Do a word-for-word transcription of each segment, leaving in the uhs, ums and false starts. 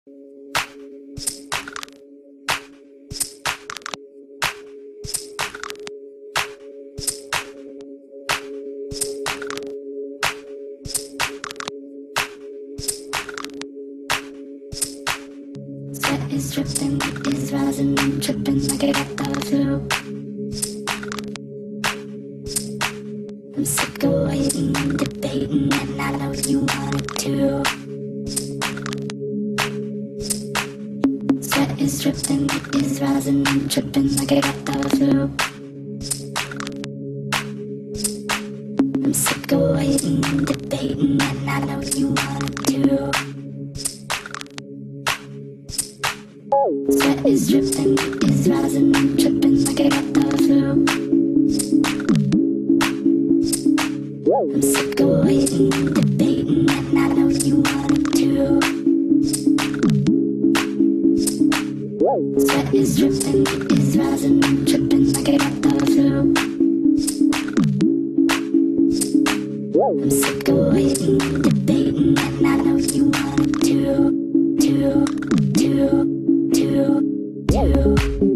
Sweat is dripping, heat is rising, I'm tripping like I got the flu. I'm sick of waiting and debating, and I know you want it too. Sweat is dripping, heat is rising, I'm tripping like I got the flu. I'm sick of waiting and debating, and I know you want it too. Sweat is dripping, heat is rising, I'm tripping like I got the flu. I'm sick of waiting and debating, and I know you want it too. Sweat is dripping, heat is rising, I'm tripping like I got the flu. I'm sick of waiting and debating, and I know you want it too, too, too, too, too.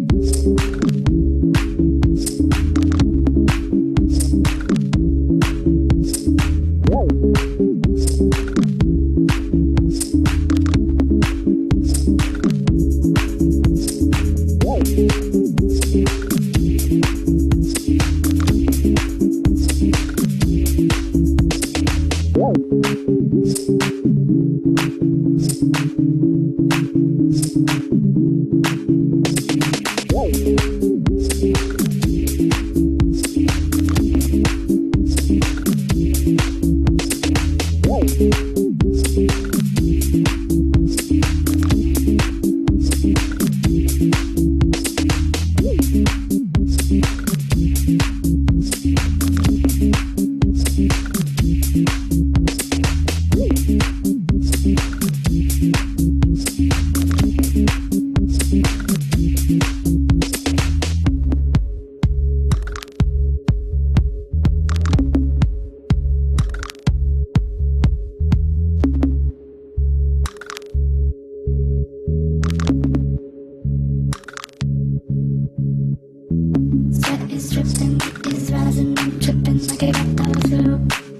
Sweat is dripping, heat is rising, I'm tripping like I got the flu.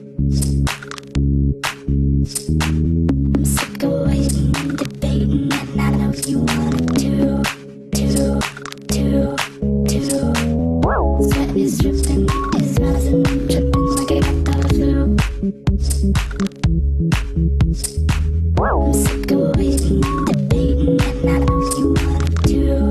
I'm sick of waiting and debating, and I know you want it too, too, too, too. Sweat is dripping, heat is rising, I'm tripping like I got the flu. I'm sick of waiting and debating, and I know you want it too.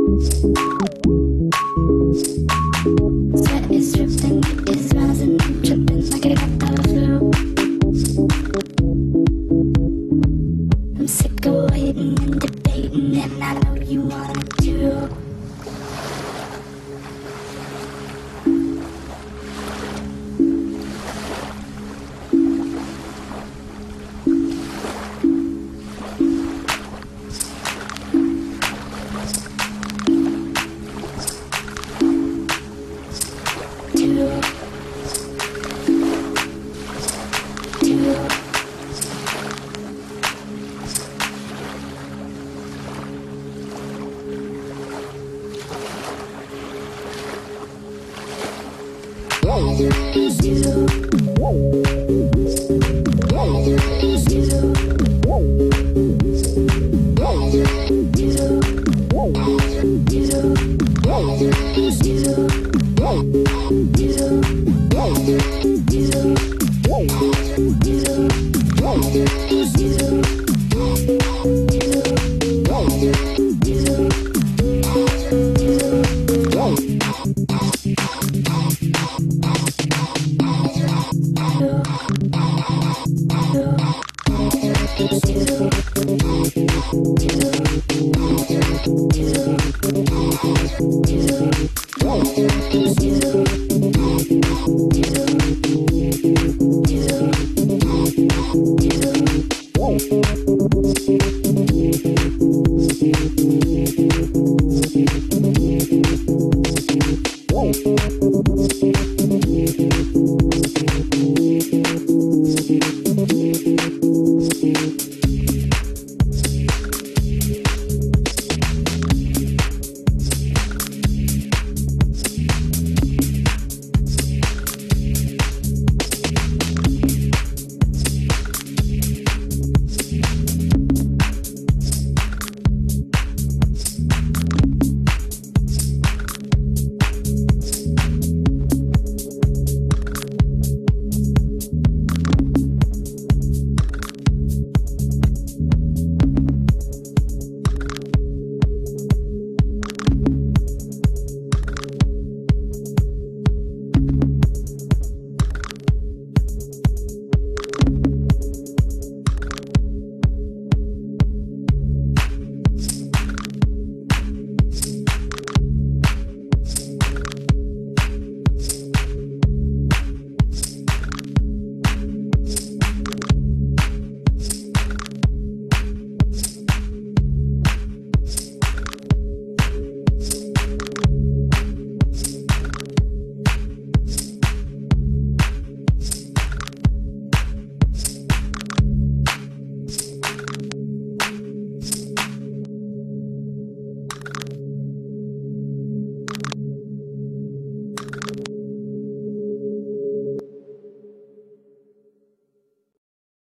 Sweat is dripping, heat is rising, I'm tripping like I got the flu. I'm sick of waiting and debating, and I know you want it too. Thank you.